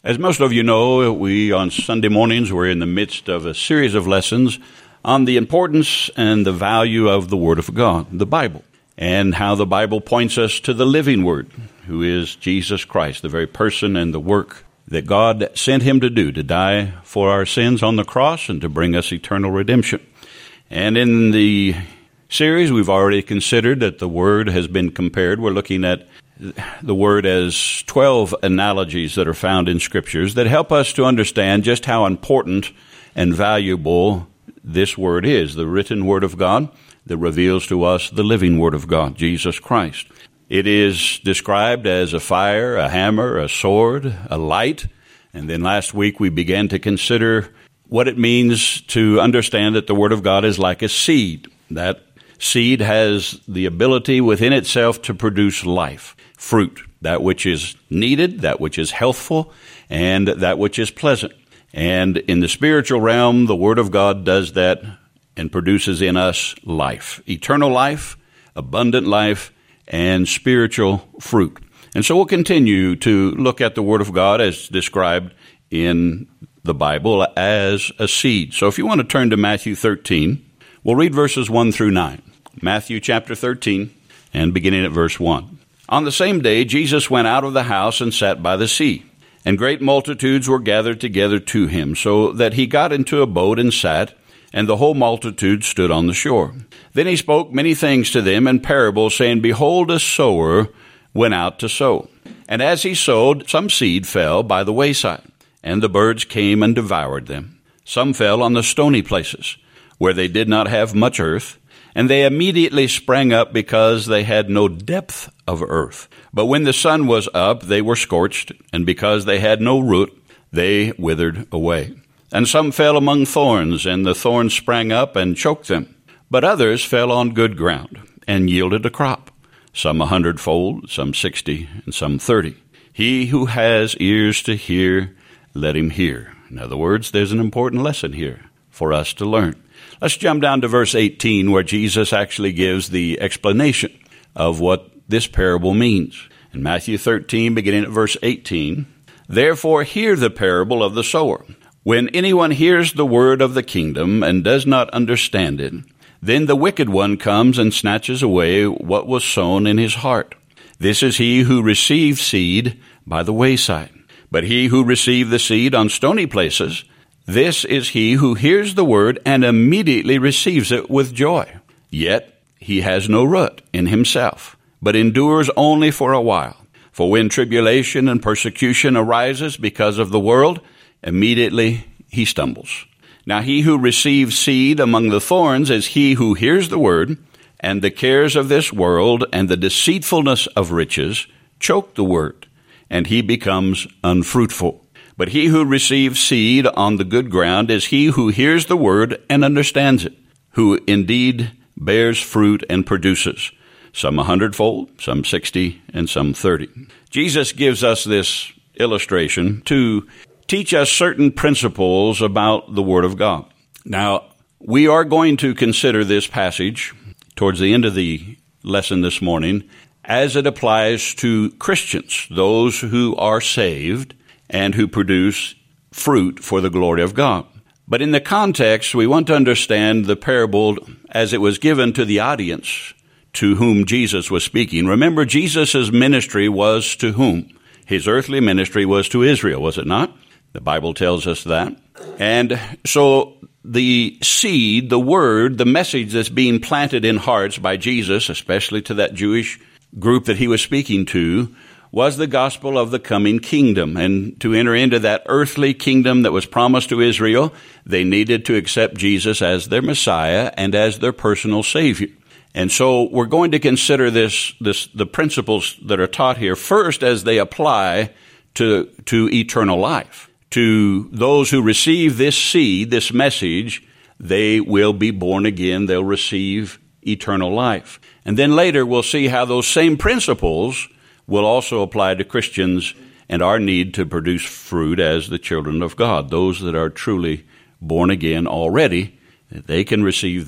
As most of you know, we on Sunday mornings, we're in the midst of a series of lessons on the importance and the value of the Word of God, the Bible, and how the Bible points us to the living Word, who is Jesus Christ, the very person and the work that God sent him to do, to die for our sins on the cross and to bring us eternal redemption. And in the series, we've already considered that the Word has been compared. We're looking at the Word as 12 analogies that are found in Scriptures that help us to understand just how important and valuable this Word is, the written Word of God that reveals to us the living Word of God, Jesus Christ. It is described as a fire, a hammer, a sword, a light. And then last week we began to consider what it means to understand that the Word of God is like a seed. That seed has the ability within itself to produce life, fruit, that which is needed, that which is healthful, and that which is pleasant. And in the spiritual realm, the Word of God does that and produces in us life, eternal life, abundant life, and spiritual fruit. And so we'll continue to look at the Word of God as described in the Bible as a seed. So if you want to turn to Matthew 13, we'll read verses 1 through 9. Matthew chapter 13, and beginning at verse 1. On the same day, Jesus went out of the house and sat by the sea, and great multitudes were gathered together to him, so that he got into a boat and sat, and the whole multitude stood on the shore. Then he spoke many things to them in parables, saying, Behold, a sower went out to sow. And as he sowed, some seed fell by the wayside, and the birds came and devoured them. Some fell on the stony places, where they did not have much earth, and they immediately sprang up because they had no depth of earth. But when the sun was up, they were scorched, and because they had no root, they withered away. And some fell among thorns, and the thorns sprang up and choked them. But others fell on good ground, and yielded a crop, some 100-fold, some 60, and some 30. He who has ears to hear, let him hear. In other words, there's an important lesson here for us to learn. Let's jump down to verse 18, where Jesus actually gives the explanation of what this parable means. In Matthew 13, beginning at verse 18, Therefore hear the parable of the sower. When anyone hears the word of the kingdom and does not understand it, then the wicked one comes and snatches away what was sown in his heart. This is he who received seed by the wayside. But he who received the seed on stony places, this is he who hears the word and immediately receives it with joy. Yet he has no root in himself, but endures only for a while. For when tribulation and persecution arises because of the world, immediately he stumbles. Now he who receives seed among the thorns is he who hears the word, and the cares of this world and the deceitfulness of riches choke the word, and he becomes unfruitful. But he who receives seed on the good ground is he who hears the word and understands it, who indeed bears fruit and produces, some 100-fold, some 60, and some 30. Jesus gives us this illustration to teach us certain principles about the Word of God. Now, we are going to consider this passage towards the end of the lesson this morning as it applies to Christians, those who are saved and who produce fruit for the glory of God. But in the context, we want to understand the parable as it was given to the audience to whom Jesus was speaking. Remember, Jesus' ministry was to whom? His earthly ministry was to Israel, was it not? The Bible tells us that. And so the seed, the word, the message that's being planted in hearts by Jesus, especially to that Jewish group that he was speaking to, was the gospel of the coming kingdom. And to enter into that earthly kingdom that was promised to Israel, they needed to accept Jesus as their Messiah and as their personal Savior. And so we're going to consider the principles that are taught here first as they apply to eternal life. To those who receive this seed, this message, they will be born again. They'll receive eternal life. And then later we'll see how those same principles will also apply to Christians and our need to produce fruit as the children of God. Those that are truly born again already, they can receive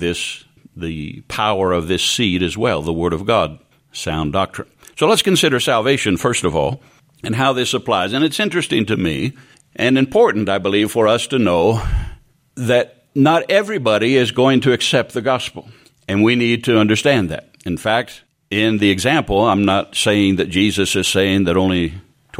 the power of this seed as well, the Word of God, sound doctrine. So let's consider salvation first of all. and how this applies. And it's interesting to me and important, I believe, for us to know that not everybody is going to accept the gospel. And we need to understand that. In fact, in the example, I'm not saying that Jesus is saying that only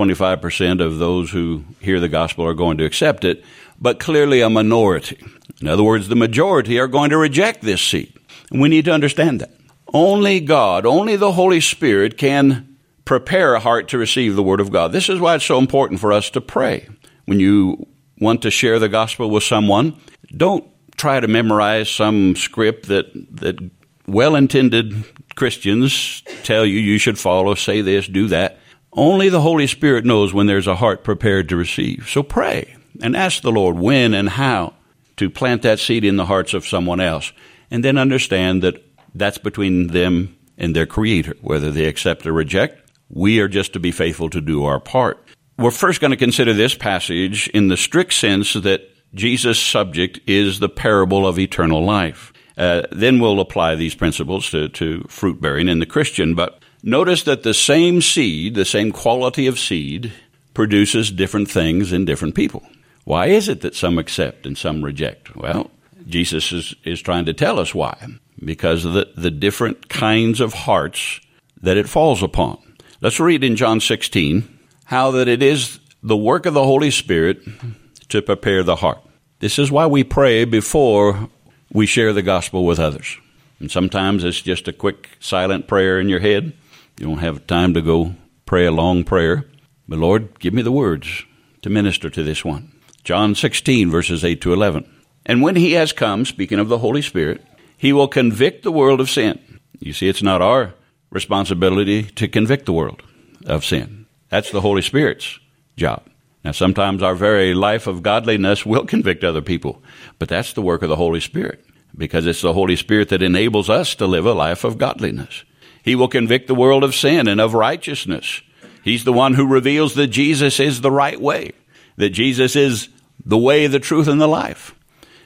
25% of those who hear the gospel are going to accept it, but clearly a minority. In other words, the majority are going to reject this seed. And we need to understand that. Only God, only the Holy Spirit can prepare a heart to receive the Word of God. This is why it's so important for us to pray. When you want to share the gospel with someone, don't try to memorize some script that well-intended Christians tell you should follow, say this, do that. Only the Holy Spirit knows when there's a heart prepared to receive. So pray and ask the Lord when and how to plant that seed in the hearts of someone else. And then understand that that's between them and their Creator, whether they accept or reject. We are just to be faithful to do our part. We're first going to consider this passage in the strict sense that Jesus' subject is the parable of eternal life. Then we'll apply these principles to fruit bearing in the Christian. But notice that the same seed, the same quality of seed, produces different things in different people. Why is it that some accept and some reject? Well, Jesus is trying to tell us why. Because of the different kinds of hearts that it falls upon. Let's read in John 16 how that it is the work of the Holy Spirit to prepare the heart. This is why we pray before we share the gospel with others. And sometimes it's just a quick silent prayer in your head. You don't have time to go pray a long prayer. But Lord, give me the words to minister to this one. John 16, verses 8 to 11. And when he has come, speaking of the Holy Spirit, he will convict the world of sin. You see, it's not our responsibility to convict the world of sin. That's the Holy Spirit's job. Now, sometimes our very life of godliness will convict other people, but that's the work of the Holy Spirit, because it's the Holy Spirit that enables us to live a life of godliness. He will convict the world of sin and of righteousness. He's the one who reveals that Jesus is the right way, that Jesus is the way, the truth, and the life,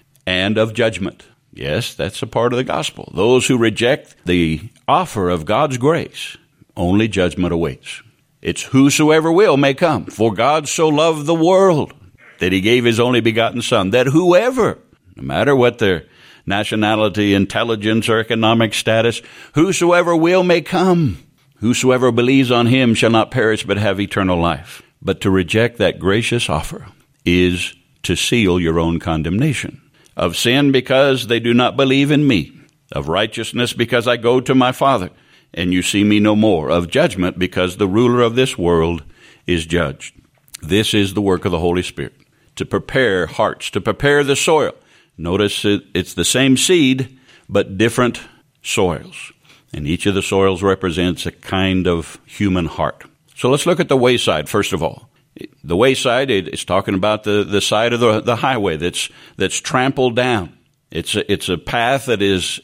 and of judgment. Yes, that's a part of the gospel. Those who reject the offer of God's grace, only judgment awaits. It's whosoever will may come. For God so loved the world that he gave his only begotten Son, that whoever, no matter what their nationality, intelligence, or economic status, whosoever will may come. Whosoever believes on him shall not perish but have eternal life. But to reject that gracious offer is to seal your own condemnation. Of sin, because they do not believe in me. Of righteousness, because I go to my Father, and you see me no more. Of judgment, because the ruler of this world is judged. This is the work of the Holy Spirit, to prepare hearts, to prepare the soil. Notice it's the same seed, but different soils. And each of the soils represents a kind of human heart. So let's look at the wayside, first of all. The wayside is talking about the side of the highway that's trampled down. It's a path that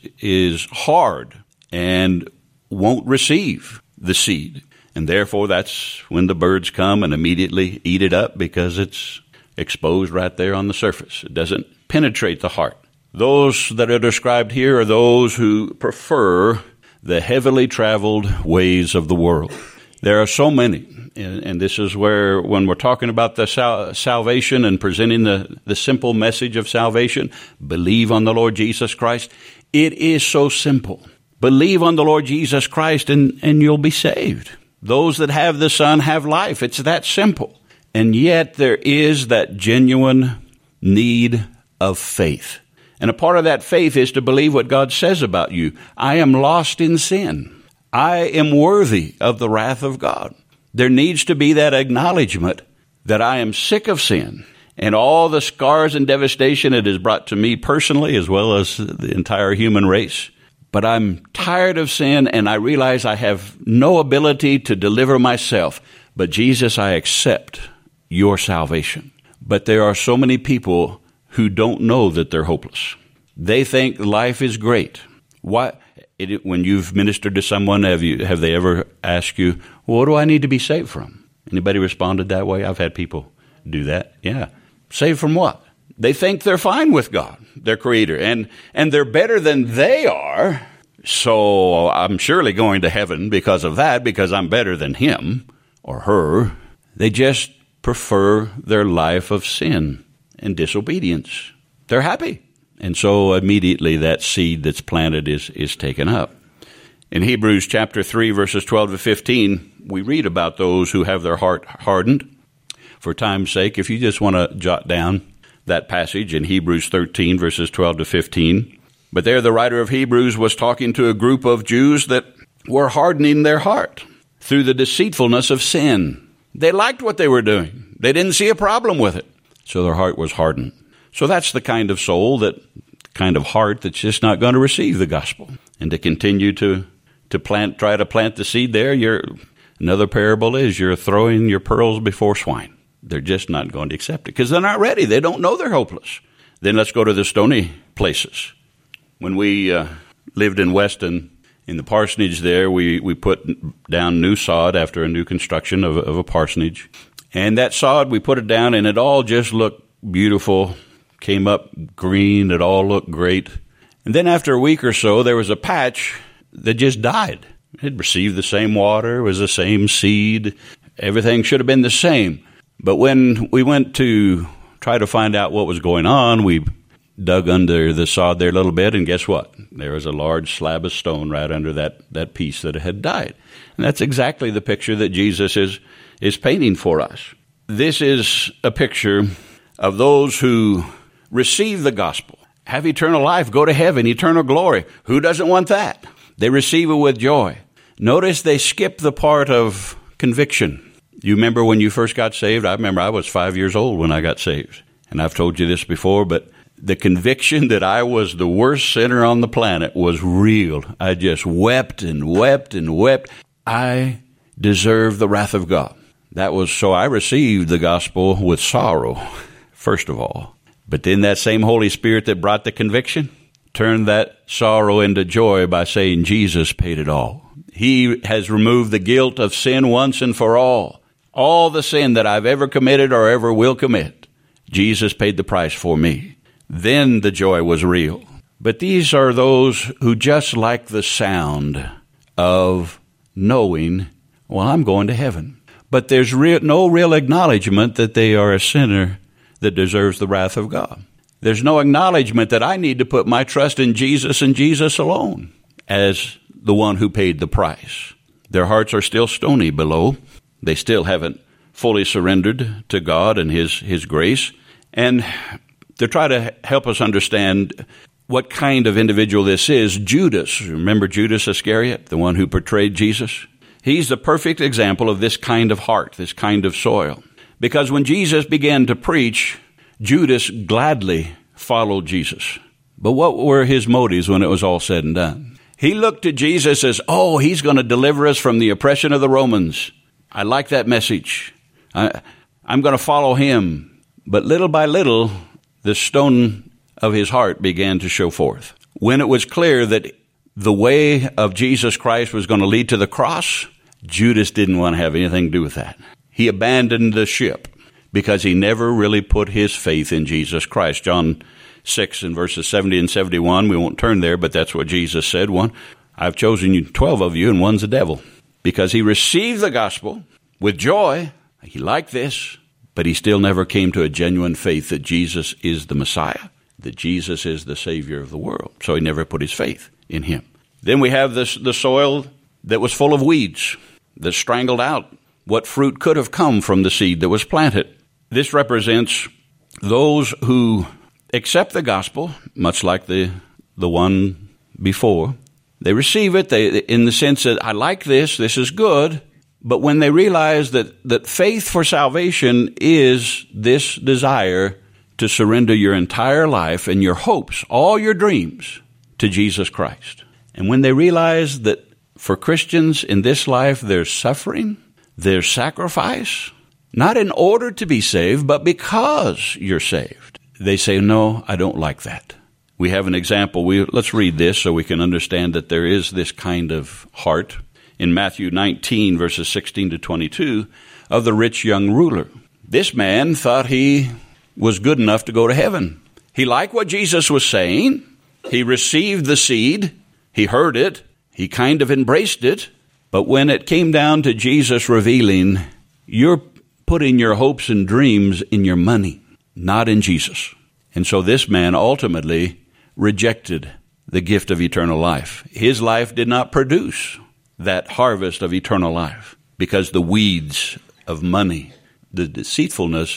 is hard and won't receive the seed. And therefore that's when the birds come and immediately eat it up because it's exposed right there on the surface. It doesn't penetrate the heart. Those that are described here are those who prefer the heavily traveled ways of the world. There are so many. And this is where, when we're talking about the salvation and presenting the simple message of salvation, believe on the Lord Jesus Christ, it is so simple. Believe on the Lord Jesus Christ and you'll be saved. Those that have the Son have life. It's that simple. And yet there is that genuine need of faith. And a part of that faith is to believe what God says about you. I am lost in sin. I am worthy of the wrath of God. There needs to be that acknowledgement that I am sick of sin and all the scars and devastation it has brought to me personally as well as the entire human race. But I'm tired of sin and I realize I have no ability to deliver myself. But Jesus, I accept your salvation. But there are so many people who don't know that they're hopeless. They think life is great. Why? When you've ministered to someone, have they ever asked you, well, what do I need to be saved from? Anybody responded that way? I've had people do that. Yeah. Saved from what? They think they're fine with God, their Creator, and they're better than they are. So I'm surely going to heaven because of that, because I'm better than him or her. They just prefer their life of sin and disobedience. They're happy. And so immediately that seed that's planted is taken up. In Hebrews chapter 3, verses 12 to 15, we read about those who have their heart hardened. For time's sake, if you just want to jot down that passage in Hebrews 13, verses 12 to 15. But there the writer of Hebrews was talking to a group of Jews that were hardening their heart through the deceitfulness of sin. They liked what they were doing. They didn't see a problem with it. So their heart was hardened. So that's the kind of soul, that kind of heart that's just not going to receive the gospel. And to continue to try to plant the seed there, another parable is you're throwing your pearls before swine. They're just not going to accept it because they're not ready. They don't know they're hopeless. Then let's go to the stony places. When we lived in Weston, in the parsonage there, we put down new sod after a new construction of a parsonage. And that sod, we put it down, and it all just looked beautiful, came up green, it all looked great. And then after a week or so, there was a patch that just died. It had received the same water, was the same seed, everything should have been the same. But when we went to try to find out what was going on, we dug under the sod there a little bit, and guess what? There was a large slab of stone right under that piece that had died. And that's exactly the picture that Jesus is painting for us. This is a picture of those who receive the gospel, have eternal life, go to heaven, eternal glory. Who doesn't want that? They receive it with joy. Notice they skip the part of conviction. You remember when you first got saved? I remember I was 5 years old when I got saved. And I've told you this before, but the conviction that I was the worst sinner on the planet was real. I just wept and wept and wept. I deserved the wrath of God. So I received the gospel with sorrow, first of all. But then that same Holy Spirit that brought the conviction turned that sorrow into joy by saying Jesus paid it all. He has removed the guilt of sin once and for all. All the sin that I've ever committed or ever will commit, Jesus paid the price for me. Then the joy was real. But these are those who just like the sound of knowing, well, I'm going to heaven. But there's no real acknowledgement that they are a sinner that deserves the wrath of God. There's no acknowledgement that I need to put my trust in Jesus and Jesus alone as the one who paid the price. Their hearts are still stony below. They still haven't fully surrendered to God and His grace. And to try to help us understand what kind of individual this is, Judas, remember Judas Iscariot, the one who portrayed Jesus? He's the perfect example of this kind of heart, this kind of soil. Because when Jesus began to preach, Judas gladly followed Jesus. But what were his motives when it was all said and done? He looked at Jesus as, he's going to deliver us from the oppression of the Romans. I like that message. I'm going to follow him. But little by little, the stone of his heart began to show forth. When it was clear that the way of Jesus Christ was going to lead to the cross, Judas didn't want to have anything to do with that. He abandoned the ship because he never really put his faith in Jesus Christ. John 6 and verses 70 and 71, we won't turn there, but that's what Jesus said. I've chosen you 12 of you, and one's a devil. Because he received the gospel with joy. He liked this, but he still never came to a genuine faith that Jesus is the Messiah, that Jesus is the Savior of the world. So he never put his faith in him. Then we have the soil that was full of weeds, that strangled out what fruit could have come from the seed that was planted. This represents those who accept the gospel, much like the one before. They receive it in the sense that I like this is good, but when they realize that faith for salvation is this desire to surrender your entire life and your hopes, all your dreams, to Jesus Christ. And when they realize that for Christians in this life there's suffering, there's sacrifice, not in order to be saved, but because you're saved, they say, no, I don't like that. We have an example. Let's read this so we can understand that there is this kind of heart. In Matthew 19, verses 16 to 22, of the rich young ruler. This man thought he was good enough to go to heaven. He liked what Jesus was saying. He received the seed. He heard it. He kind of embraced it. But when it came down to Jesus revealing, your putting your hopes and dreams in your money, not in Jesus. And so this man ultimately rejected the gift of eternal life. His life did not produce that harvest of eternal life because the weeds of money, the deceitfulness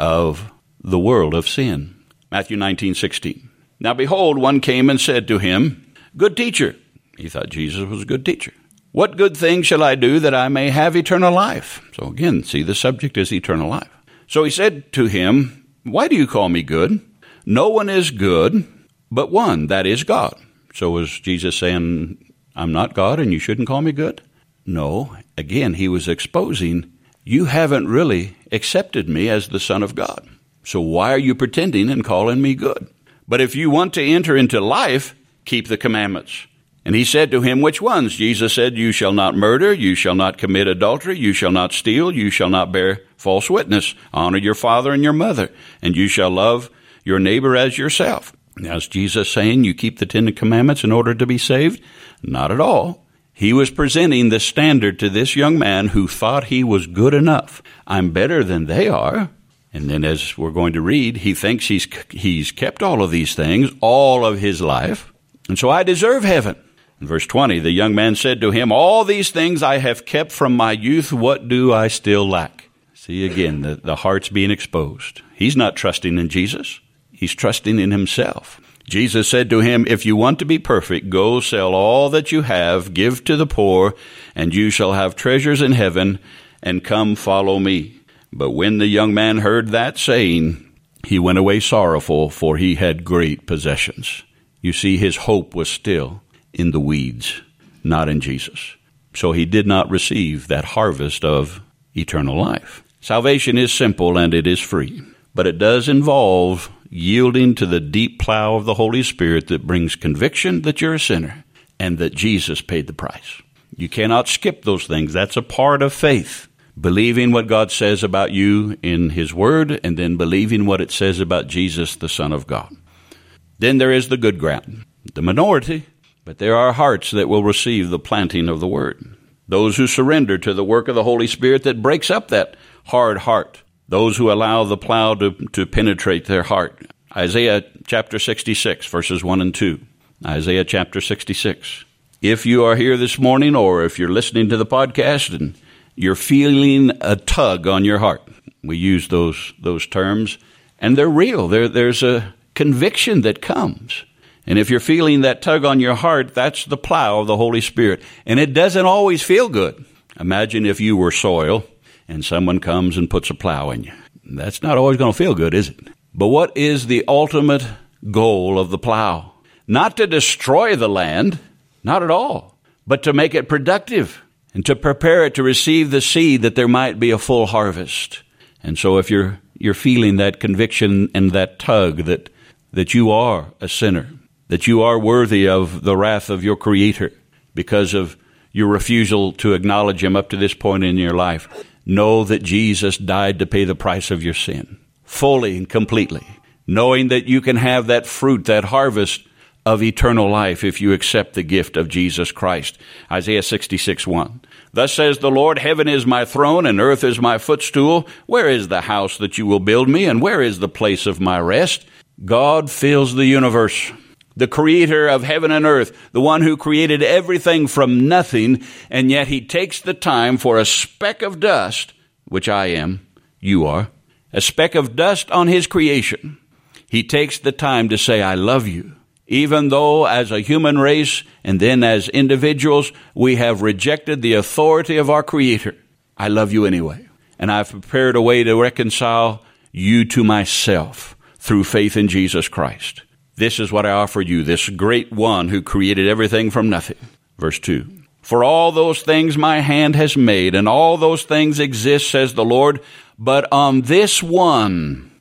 of the world of sin. Matthew 19:16. Now behold, one came and said to him, Good teacher. He thought Jesus was a good teacher. What good thing shall I do that I may have eternal life? So again, see, the subject is eternal life. So he said to him, Why do you call me good? No one is good but one, that is God. So was Jesus saying, I'm not God and you shouldn't call me good? No. Again, he was exposing, you haven't really accepted me as the Son of God. So why are you pretending and calling me good? But if you want to enter into life, keep the commandments. And he said to him, Which ones? Jesus said, You shall not murder, you shall not commit adultery, you shall not steal, you shall not bear false witness, honor your father and your mother, and you shall love your neighbor as yourself. Now, is Jesus saying you keep the 10 Commandments in order to be saved? Not at all. He was presenting the standard to this young man who thought he was good enough. I'm better than they are. And then as we're going to read, he thinks he's kept all of these things all of his life. And so I deserve heaven. In verse 20, the young man said to him, All these things I have kept from my youth. What do I still lack? See, again, the heart's being exposed. He's not trusting in Jesus. He's trusting in himself. Jesus said to him, If you want to be perfect, go sell all that you have, give to the poor, and you shall have treasures in heaven, and come follow me. But when the young man heard that saying, he went away sorrowful, for he had great possessions. You see, his hope was still in the weeds, not in Jesus. So he did not receive that harvest of eternal life. Salvation is simple and it is free, but it does involve yielding to the deep plow of the Holy Spirit that brings conviction that you're a sinner and that Jesus paid the price. You cannot skip those things. That's a part of faith. Believing what God says about you in His Word and then believing what it says about Jesus, the Son of God. Then there is the good ground, the minority, but there are hearts that will receive the planting of the Word. Those who surrender to the work of the Holy Spirit that breaks up that hard heart. Those who allow the plow to penetrate their heart. Isaiah chapter 66, verses 1 and 2. Isaiah chapter 66. If you are here this morning or if you're listening to the podcast and you're feeling a tug on your heart, we use those terms, and they're real. There's a conviction that comes. And if you're feeling that tug on your heart, that's the plow of the Holy Spirit. And it doesn't always feel good. Imagine if you were soil and someone comes and puts a plow in you. That's not always going to feel good, is it? But what is the ultimate goal of the plow? Not to destroy the land, not at all, but to make it productive and to prepare it to receive the seed that there might be a full harvest. And so if you're feeling that conviction and that tug that you are a sinner, that you are worthy of the wrath of your Creator because of your refusal to acknowledge Him up to this point in your life, know that Jesus died to pay the price of your sin, fully and completely, knowing that you can have that fruit, that harvest of eternal life if you accept the gift of Jesus Christ. Isaiah 66:1. Thus says the Lord, Heaven is my throne and earth is my footstool. Where is the house that you will build me, and where is the place of my rest? God fills the universe. The creator of heaven and earth, the one who created everything from nothing, and yet He takes the time for a speck of dust, which I am, you are, a speck of dust on His creation. He takes the time to say, I love you, even though as a human race and then as individuals, we have rejected the authority of our Creator. I love you anyway, and I've prepared a way to reconcile you to myself through faith in Jesus Christ. This is what I offer you, this great one who created everything from nothing. Verse 2. For all those things my hand has made, and all those things exist, says the Lord. But on this one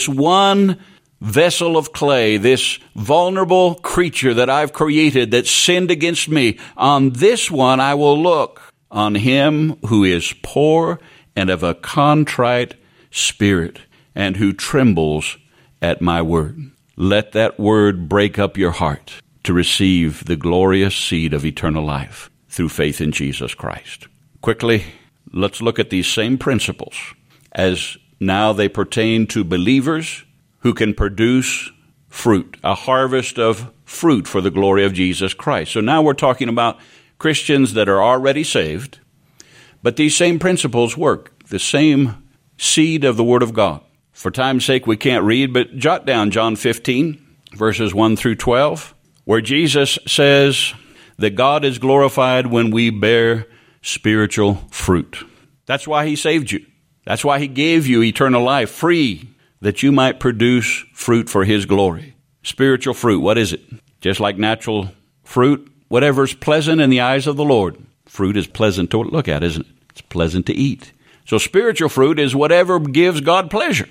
vessel of clay, this vulnerable creature that I've created that sinned against me, on this one I will look, on him who is poor and of a contrite spirit, and who trembles at my word. Let that word break up your heart to receive the glorious seed of eternal life through faith in Jesus Christ. Quickly, let's look at these same principles as now they pertain to believers who can produce fruit, a harvest of fruit for the glory of Jesus Christ. So now we're talking about Christians that are already saved, but these same principles work, the same seed of the Word of God. For time's sake, we can't read, but jot down John 15, verses 1 through 12, where Jesus says that God is glorified when we bear spiritual fruit. That's why he saved you. That's why he gave you eternal life, free, that you might produce fruit for his glory. Spiritual fruit, what is it? Just like natural fruit, whatever's pleasant in the eyes of the Lord. Fruit is pleasant to look at, isn't it? It's pleasant to eat. So spiritual fruit is whatever gives God pleasure,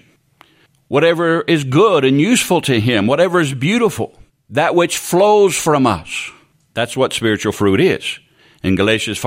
whatever is good and useful to him, whatever is beautiful, that which flows from us. That's what spiritual fruit is. In Galatians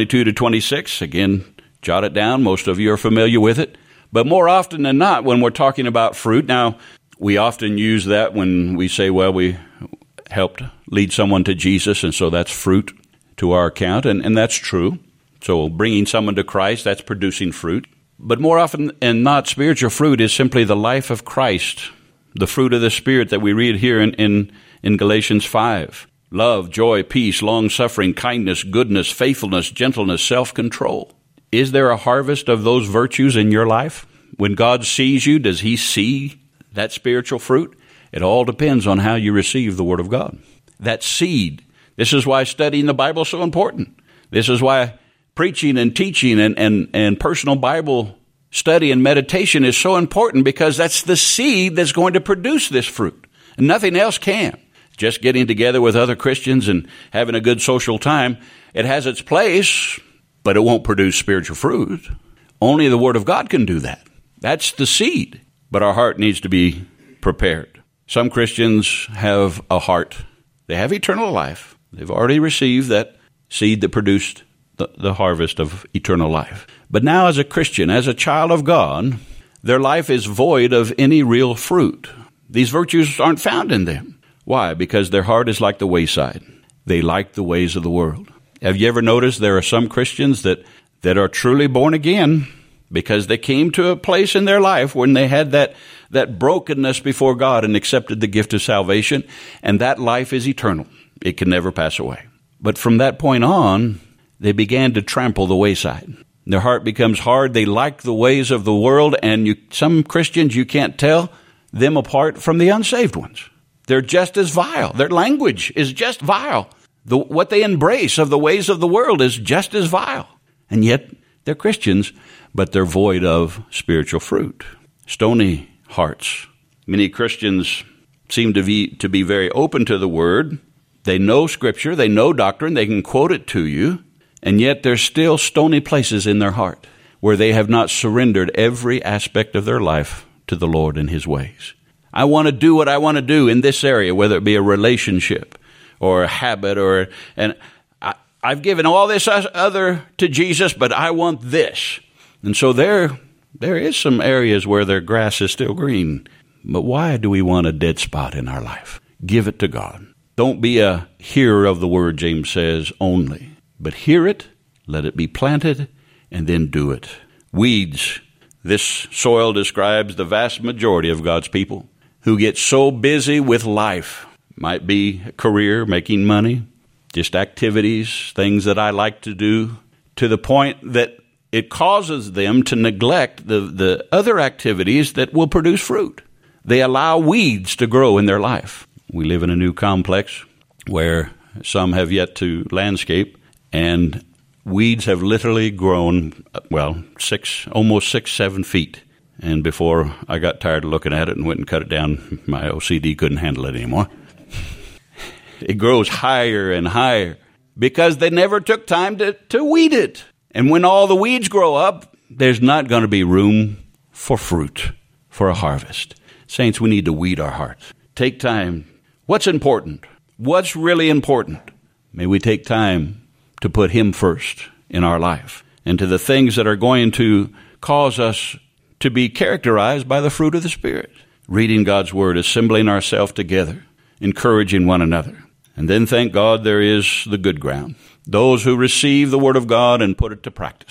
5:22-26, again, jot it down. Most of you are familiar with it. But more often than not, when we're talking about fruit, now, we often use that when we say, well, we helped lead someone to Jesus, and so that's fruit to our account, and that's true. So bringing someone to Christ, that's producing fruit. But more often than not, spiritual fruit is simply the life of Christ, the fruit of the Spirit that we read here in Galatians 5. Love, joy, peace, long-suffering, kindness, goodness, faithfulness, gentleness, self-control. Is there a harvest of those virtues in your life? When God sees you, does he see that spiritual fruit? It all depends on how you receive the Word of God. That seed. This is why studying the Bible is so important. This is why preaching and teaching and personal Bible study and meditation is so important, because that's the seed that's going to produce this fruit. And nothing else can. Just getting together with other Christians and having a good social time, it has its place, but it won't produce spiritual fruit. Only the Word of God can do that. That's the seed. But our heart needs to be prepared. Some Christians have a heart. They have eternal life. They've already received that seed that produced the harvest of eternal life. But now as a Christian, as a child of God, their life is void of any real fruit. These virtues aren't found in them. Why? Because their heart is like the wayside. They like the ways of the world. Have you ever noticed there are some Christians that are truly born again because they came to a place in their life when they had that brokenness before God and accepted the gift of salvation, and that life is eternal. It can never pass away. But from that point on, they began to trample the wayside. Their heart becomes hard. They like the ways of the world, and some Christians, you can't tell them apart from the unsaved ones. They're just as vile. Their language is just vile. What they embrace of the ways of the world is just as vile. And yet, they're Christians, but they're void of spiritual fruit. Stony hearts. Many Christians seem to be very open to the Word. They know Scripture. They know doctrine. They can quote it to you. And yet, there's still stony places in their heart where they have not surrendered every aspect of their life to the Lord and His ways. I want to do what I want to do in this area, whether it be a relationship or a habit, and I've given all this other to Jesus, but I want this. And so there is some areas where their grass is still green. But why do we want a dead spot in our life? Give it to God. Don't be a hearer of the Word, James says, only. But hear it, let it be planted, and then do it. Weeds. This soil describes the vast majority of God's people who get so busy with life. Might be a career, making money, just activities, things that I like to do, to the point that it causes them to neglect the other activities that will produce fruit. They allow weeds to grow in their life. We live in a new complex where some have yet to landscape, and weeds have literally grown, almost 6-7 feet. And before I got tired of looking at it and went and cut it down, my OCD couldn't handle it anymore. It grows higher and higher because they never took time to weed it. And when all the weeds grow up, there's not going to be room for fruit, for a harvest. Saints, we need to weed our hearts. Take time. What's important? What's really important? May we take time to put Him first in our life and to the things that are going to cause us to be characterized by the fruit of the Spirit. Reading God's Word, assembling ourselves together, encouraging one another. And then, thank God, there is the good ground. Those who receive the Word of God and put it to practice.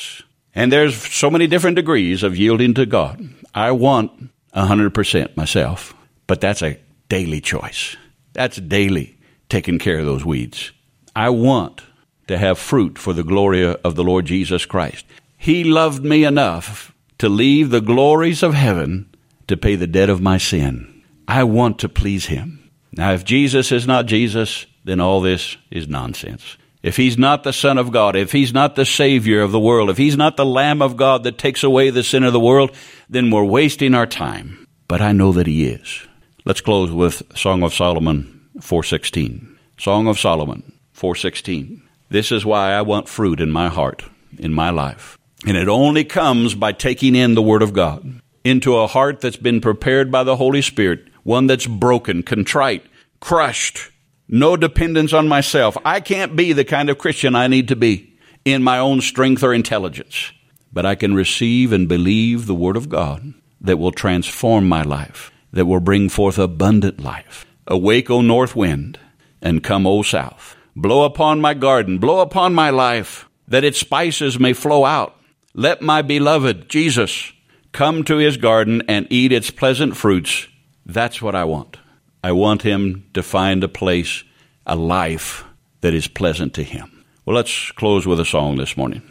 And there's so many different degrees of yielding to God. I want 100% myself, but that's a daily choice. That's daily taking care of those weeds. I want to have fruit for the glory of the Lord Jesus Christ. He loved me enough to leave the glories of heaven to pay the debt of my sin. I want to please him. Now, if Jesus is not Jesus, then all this is nonsense. If he's not the Son of God, if he's not the Savior of the world, if he's not the Lamb of God that takes away the sin of the world, then we're wasting our time. But I know that he is. Let's close with Song of Solomon 4:16. Song of Solomon 4:16. This is why I want fruit in my heart, in my life. And it only comes by taking in the Word of God into a heart that's been prepared by the Holy Spirit, one that's broken, contrite, crushed, no dependence on myself. I can't be the kind of Christian I need to be in my own strength or intelligence, but I can receive and believe the Word of God that will transform my life, that will bring forth abundant life. Awake, O north wind, and come, O south. Blow upon my garden, blow upon my life, that its spices may flow out. Let my beloved Jesus come to his garden and eat its pleasant fruits. That's what I want. I want him to find a place, a life that is pleasant to him. Well, let's close with a song this morning.